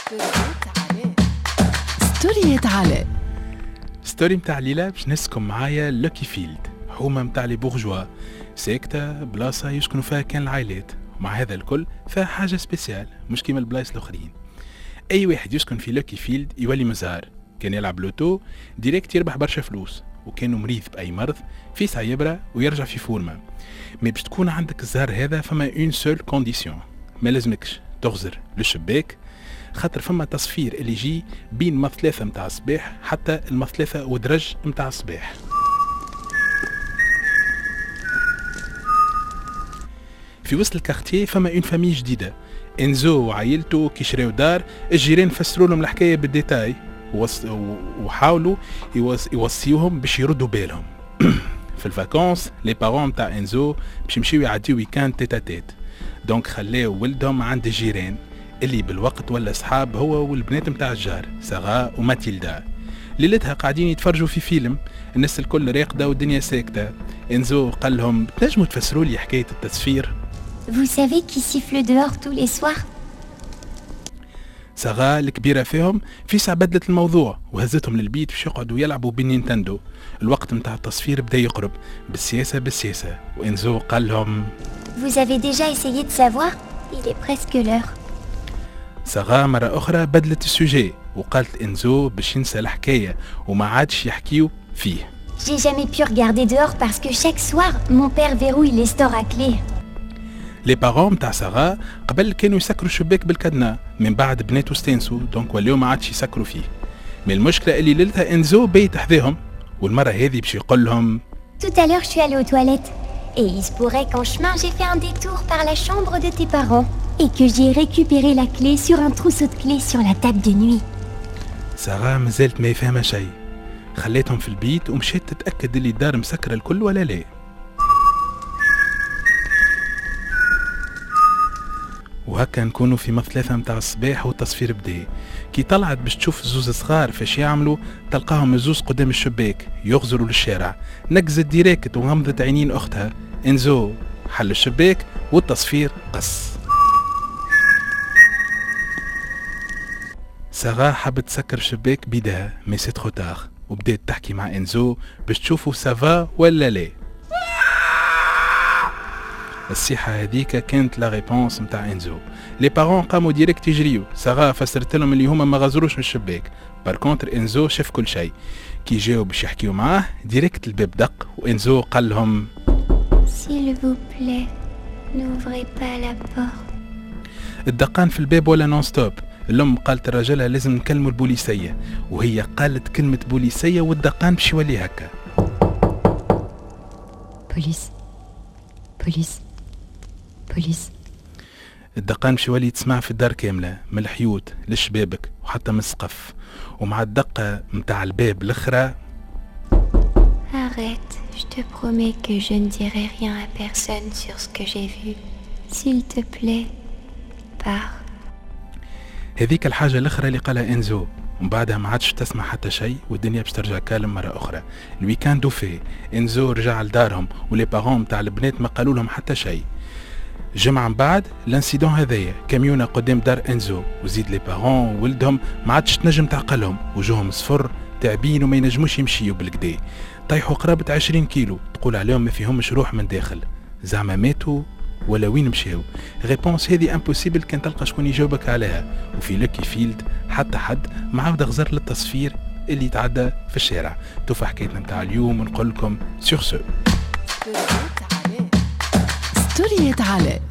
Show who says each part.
Speaker 1: ستوريات علاء.
Speaker 2: ستوري متاع ليلى باش نسكن معايا لوكي فيلد، حومة متاع لي بورجوا، ساكتة بلاصة يسكنوا فيها كان العائلات، ومع هذا الكل فيها حاجة سبيسيال مش كيما البلايص الآخرين. أي واحد يسكن في لوكي فيلد يولي مزهار، كان يلعب لوتو ديريكت يربح برشا فلوس، وكانوا مريض بأي مرض في ساعة يبرى ويرجع في فورمة. مي باش تكون عندك الزهر هذا فما اون سول كونديسيون، ما لازمكش تغزر للشباك، خاطر فما تصفير اللي يجي بين مثلاثة متاع الصباح حتى المثلاثة ودرج متاع الصباح. في وسط الكارتيه فما اون فامي جديدة، انزو وعائلته كي شراو دار، الجيران فسروا لهم الحكاية بالديتاي وحاولوا يوصيوهم باش يردوا بالهم. في الفاكونس لي بارون متاع انزو باش يمشيو يعديو ويكاند تيتا تيت، دونك خلاو ولدهم عند الجيران اللي بالوقت ولا صحاب هو والبنات متاع الجار سارة وماتيلدا. ليلتها قاعدين يتفرجوا في فيلم، الناس الكل راقده والدنيا ساكته. انزو قال لهم تنجموا تفسروا لي حكايه التصفير؟
Speaker 3: Vous savez qui siffle dehors tous les soirs?
Speaker 2: سارة الكبيرة فيهم في ساعة بدلت الموضوع وهزتهم للبيت باش يقعدوا يلعبوا بالنينتندو. الوقت متاع التصفير بدا يقرب بالسياسة، وانزو قال لهم
Speaker 3: Vous avez déjà essayé de savoir? Il est presque l'heure.
Speaker 2: سارة مرة أخرى بدلت السوجي وقالت إنزو باش ينسى الحكاية وما عادش يحكيو فيه.
Speaker 3: J'ai jamais pu regarder dehors parce que chaque soir, mon père verrouille les stores à clé.
Speaker 2: لي بارون متاع سارة قبل كانوا يسكروا الشباك بالكادنا، من بعد بناتو ستانسو دونك ولاو ما عادش يسكروا فيه. من المشكلة اللي ليلتها إنزو بيت حذاهم، والمرة هذه باش يقول لهم
Speaker 3: Tout à l'heure, je suis allée aux toilettes. Et il se pourrait qu'en chemin, j'ai fait un détour par la chambre de tes parents. Et que j'ai récupéré la clé sur un trousseau de clés sur la table de nuit.
Speaker 2: سارة مازالت ما يفهم شيء، خليتهم في البيت ومشيت تتأكد اللي الدار مسكرة الكل ولا لا. وهكا نكونوا في مثلاثة متاع الصباح والتصفير بدا. كي طلعت باش تشوف الزوز صغار فاش يعملوا، تلقاهم الزوز قدام الشباك يغزروا للشارع. نقزت ديريكت وغمضت عينين أختها. انزو حل الشباك والتصفير قص. سارة حبت تسكر الشباك بيدها مي سي ترو تار، وبدات تحكي مع انزو باش تشوفوا سافا ولا لا. الصيحة هذيك كانت لا ريبونس متاع انزو. لي بارون قاموا ديريكت يجريو، سارة فسرت لهم اللي هما ما غزروش من الشباك. بار كونتر انزو شاف كل شيء. كي جاو باش يحكيو معاه ديريكت الباب دق، وانزو قال لهم
Speaker 3: S'il vous plaît, n'ouvrez pas la porte.
Speaker 2: الدقان في الباب ولا نون ستوب. الأم قالت لراجلها لازم نكلموا البوليسية، وهي قالت كلمة بوليسية والدقان باش يولي هكا.
Speaker 1: بوليس.
Speaker 2: الدقان باش يولي تسمع في الدار كاملة، من الحيوت للشبابك وحتى من السقف. ومع الدقة متاع الباب الأخرى
Speaker 3: Arrête, je te promets que je ne dirai rien à personne sur ce que j'ai vu. S'il te plaît, pars.
Speaker 2: هذيك الحاجة الأخرى اللي قالها إنزو، ومن بعدها ما عادش تسمع حتى شيء، والدنيا باش ترجع كالم مرة أخرى. الويكاند وفي إنزو رجع لدارهم، ولي بارون متاع البنات ما قالوا لهم حتى شيء. جمعة من بعد الانسيدون هذايا، كاميونة قدام دار إنزو، وزيد لي بارون وولدهم ما عادش تنجم تعقلهم، وجوهم صفر تعبين وما ينجموش يمشيوا بالكدا. طيحوا قرابة 20 كيلو، تقول عليهم ما فيهمش روح من داخل، زعما ماتوا ولا وين مشاو؟ ريبونس هذه امبوسيبل كان تلقى شكون يجاوبك عليها. وفي لوكي فيلد حتى حد ما عاود غزر للتصفير اللي يتعدى في الشارع. توفى حكايتنا متاع اليوم ونقول لكم سور سو.
Speaker 1: ستوريات علاء.